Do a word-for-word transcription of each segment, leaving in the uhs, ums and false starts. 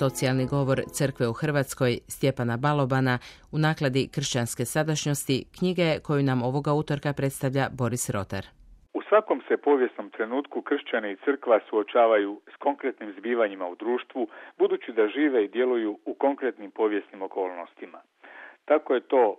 Socijalni govor crkve u Hrvatskoj Stjepana Balobana u nakladi Kršćanske sadašnjosti, knjige koju nam ovoga utorka predstavlja Boris Rotar. U svakom se povijesnom trenutku kršćani i crkva suočavaju s konkretnim zbivanjima u društvu, budući da žive i djeluju u konkretnim povijesnim okolnostima. Tako je to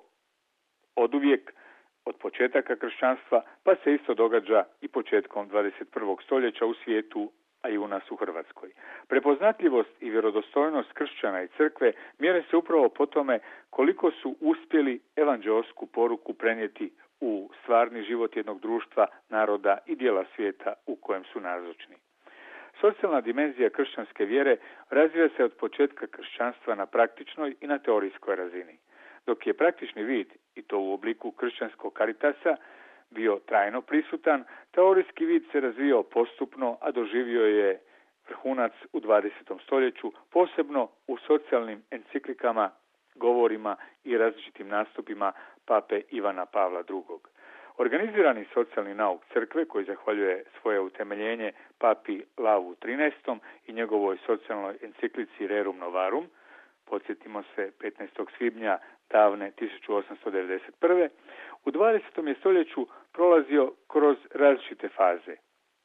oduvijek, od početaka kršćanstva, pa se isto događa i početkom dvadeset prvog stoljeća u svijetu, a i u nas u Hrvatskoj. Prepoznatljivost i vjerodostojnost kršćana i crkve mjere se upravo po tome koliko su uspjeli evanđeosku poruku prenijeti u stvarni život jednog društva, naroda i dijela svijeta u kojem su nazočni. Socijalna dimenzija kršćanske vjere razvija se od početka kršćanstva na praktičnoj i na teorijskoj razini. Dok je praktični vid, i to u obliku kršćanskog karitasa, bio trajno prisutan, teorijski vid se razvijao postupno, a doživio je vrhunac u dvadesetom stoljeću, posebno u socijalnim enciklikama, govorima i različitim nastupima pape Ivana Pavla drugog. Organizirani socijalni nauk crkve, koji zahvaljuje svoje utemeljenje papi Lavu trinaestom i njegovoj socijalnoj enciklici Rerum Novarum, podsjetimo se petnaestog svibnja davne tisuću osamsto devedeset prve, u dvadesetom je stoljeću prolazio kroz različite faze,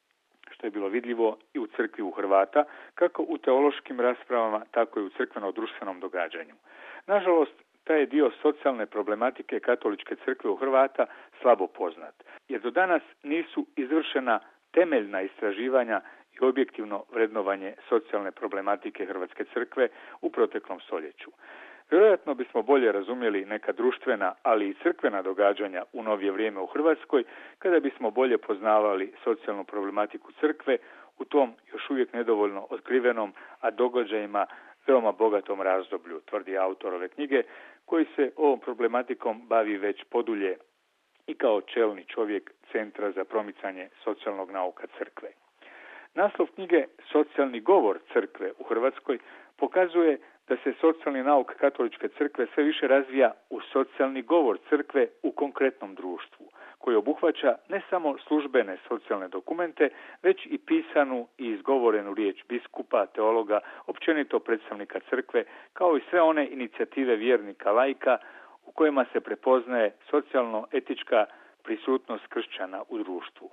što je bilo vidljivo i u crkvi u Hrvata, kako u teološkim raspravama, tako i u crkveno-društvenom događanju. Nažalost, taj je dio socijalne problematike katoličke crkve u Hrvata slabo poznat, jer do danas nisu izvršena temeljna istraživanja i objektivno vrednovanje socijalne problematike Hrvatske crkve u proteklom stoljeću. Vjerojatno bismo bolje razumjeli neka društvena, ali i crkvena događanja u novije vrijeme u Hrvatskoj, kada bismo bolje poznavali socijalnu problematiku crkve u tom još uvijek nedovoljno otkrivenom, a događajima veoma bogatom razdoblju, tvrdi autor ove knjige, koji se ovom problematikom bavi već podulje i kao čelni čovjek Centra za promicanje socijalnog nauka crkve. Naslov knjige Socijalni govor crkve u Hrvatskoj pokazuje da se socijalni nauk katoličke crkve sve više razvija u socijalni govor crkve u konkretnom društvu, koji obuhvaća ne samo službene socijalne dokumente, već i pisanu i izgovorenu riječ biskupa, teologa, općenito predstavnika crkve, kao i sve one inicijative vjernika laika u kojima se prepoznaje socijalno-etička prisutnost kršćana u društvu.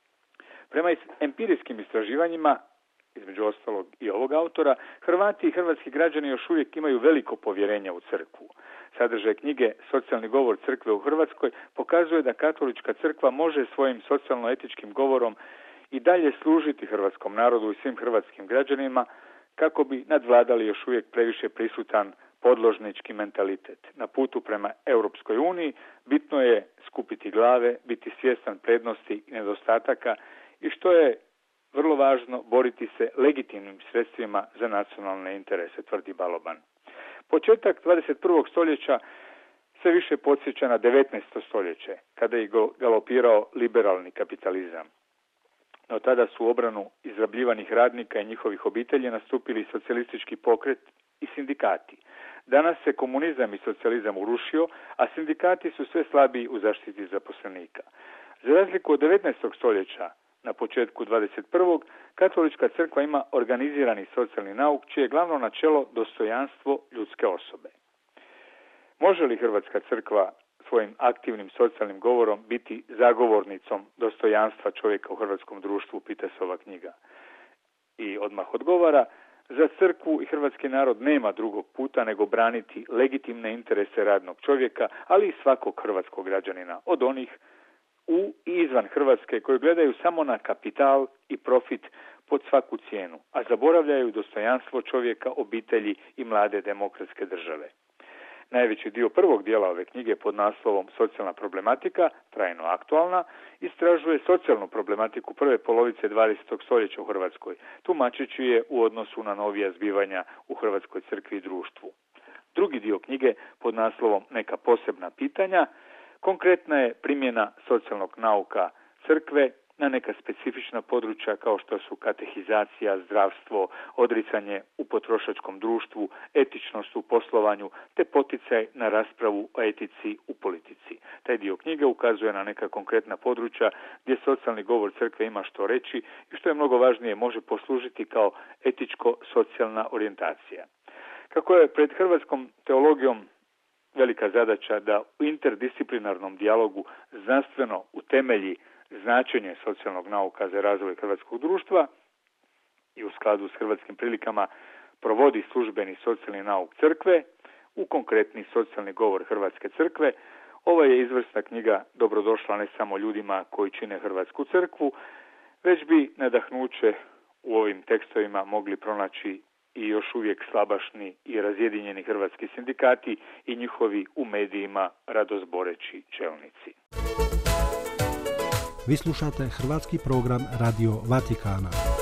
Prema empirijskim istraživanjima, između ostalog i ovog autora, Hrvati i hrvatski građani još uvijek imaju veliko povjerenje u crkvu. Sadržaj knjige Socijalni govor crkve u Hrvatskoj pokazuje da katolička crkva može svojim socijalno-etičkim govorom i dalje služiti hrvatskom narodu i svim hrvatskim građanima kako bi nadvladali još uvijek previše prisutan podložnički mentalitet. Na putu prema Europskoj uniji bitno je skupiti glave, biti svjestan prednosti i nedostataka i, što je vrlo važno, boriti se legitimnim sredstvima za nacionalne interese, tvrdi Baloban. Početak dvadeset prvog stoljeća sve više podsjeća na devetnaesto stoljeće, kada je galopirao liberalni kapitalizam. No tada su u obranu izrabljivanih radnika i njihovih obitelji nastupili socijalistički pokret i sindikati. Danas se komunizam i socijalizam urušio, a sindikati su sve slabiji u zaštiti zaposlenika. Za razliku od devetnaestog stoljeća, na početku dvadeset prvog katolička crkva ima organizirani socijalni nauk, čije je glavno načelo dostojanstvo ljudske osobe. Može li Hrvatska crkva svojim aktivnim socijalnim govorom biti zagovornicom dostojanstva čovjeka u hrvatskom društvu, pita se ova knjiga. I odmah odgovara: za crkvu i hrvatski narod nema drugog puta nego braniti legitimne interese radnog čovjeka, ali i svakog hrvatskog građanina, od onih u i izvan Hrvatske koji gledaju samo na kapital i profit pod svaku cijenu, a zaboravljaju dostojanstvo čovjeka, obitelji i mlade demokratske države. Najveći dio prvog dijela ove knjige pod naslovom Socijalna problematika, trajno aktualna, istražuje socijalnu problematiku prve polovice dvadesetog stoljeća u Hrvatskoj, tumačeći je u odnosu na novija zbivanja u Hrvatskoj crkvi i društvu. Drugi dio knjige pod naslovom Neka posebna pitanja konkretna je primjena socijalnog nauka crkve na neka specifična područja kao što su katehizacija, zdravstvo, odricanje u potrošačkom društvu, etičnost u poslovanju te poticaj na raspravu o etici u politici. Taj dio knjige ukazuje na neka konkretna područja gdje socijalni govor crkve ima što reći i, što je mnogo važnije, može poslužiti kao etičko-socijalna orijentacija. Kako je pred hrvatskom teologijom velika zadaća da u interdisciplinarnom dijalogu znanstveno utemelji značenje socijalnog nauka za razvoj hrvatskog društva i u skladu s hrvatskim prilikama provodi službeni socijalni nauk crkve, u konkretni socijalni govor Hrvatske crkve, ova je izvrsna knjiga dobrodošla ne samo ljudima koji čine Hrvatsku crkvu, već bi nadahnuće u ovim tekstovima mogli pronaći i još uvijek slabašni i razjedinjeni hrvatski sindikati i njihovi u medijima radozboreći čelnici. Vi slušate hrvatski program Radio Vatikana.